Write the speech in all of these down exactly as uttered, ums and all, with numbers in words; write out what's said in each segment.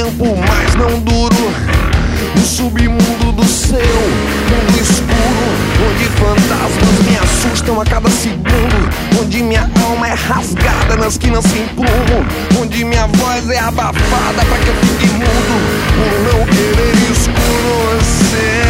tempo, mas não duro. No submundo do seu mundo escuro, onde fantasmas me assustam a cada segundo, onde minha alma é rasgada nas quinas sem prumo, onde minha voz é abafada pra que eu fique mudo, por não querer escurecer.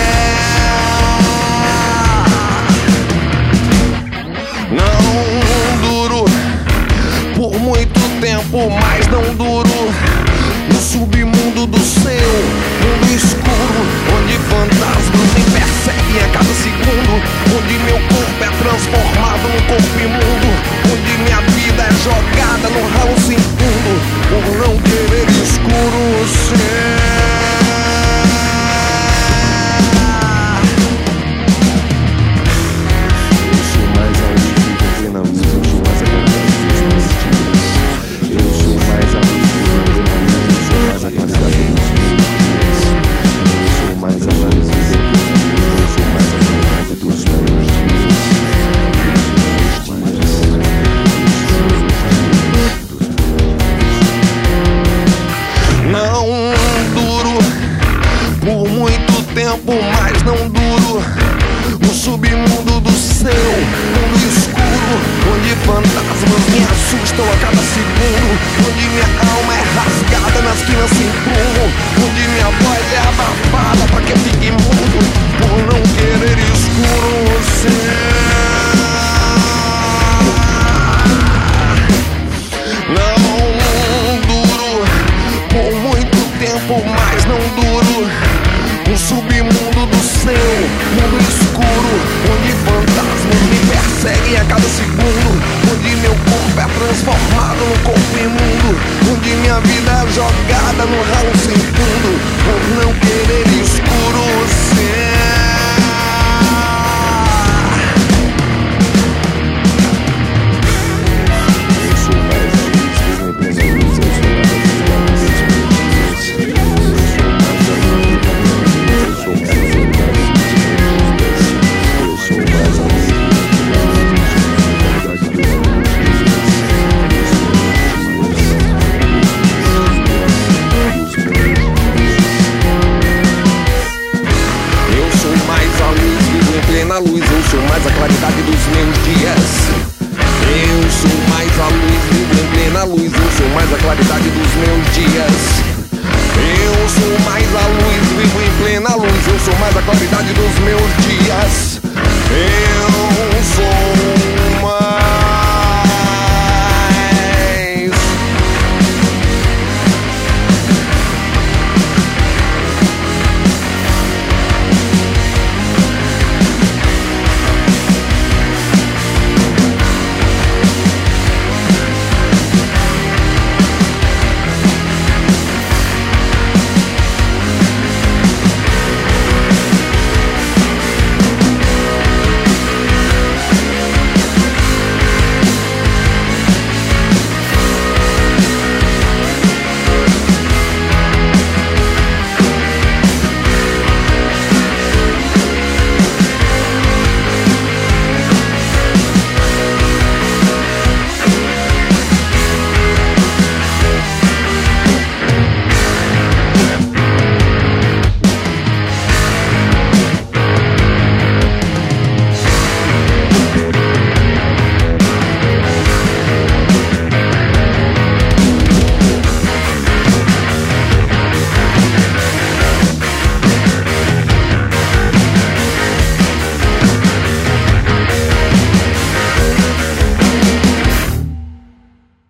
Não duro por muito tempo, mas não duro. No submundo do seu mundo escuro, onde fantasmas me perseguem a cada segundo, onde meu corpo é transformado num corpo imundo, onde minha vida é jogada no ralo sem fundo, por não querer escuro ser. Eu sou mais alto que você na luz, eu sou mais atualizado dos meus estilos. Eu sou mais alto que você na luz, eu sou mais atualizado dos meus estilos. Eu sou mais atualizado dos meus estilos. Eu sou mais atualizado dos meus estilos. Não duro por muito tempo, mas não duro. No submundo do seu mundo escuro, onde fantasmas me assustam a cada segundo, onde minha alma é rasgada nas quinas sem prumo, onde minha voz é abafada pra que eu fique mudo, por não querer escuro ser. Não duro por muito tempo, mas não duro. No submundo do seu mundo escuro, onde fantasmas me perseguem a cada segundo, onde meu corpo é transformado num corpo imundo, onde minha vida é jogada no ralo sem fundo, por não querer escuro ser.